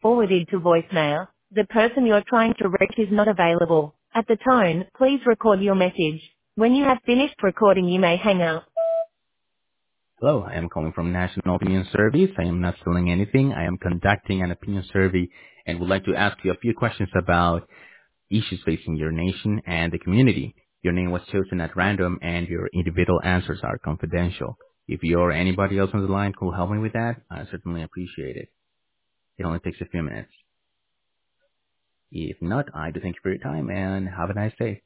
forwarded to voicemail. The person you're trying to reach is not available. At the tone, please record your message. When you have finished recording, you may hang up. Hello, I am calling from National Opinion Service. I am not selling anything. I am conducting an opinion survey and would like to ask you a few questions about issues facing your nation and the community. Your name was chosen at random and your individual answers are confidential. If you or anybody else on the line could help me with that, I certainly appreciate it. It only takes a few minutes. If not, I do thank you for your time and have a nice day.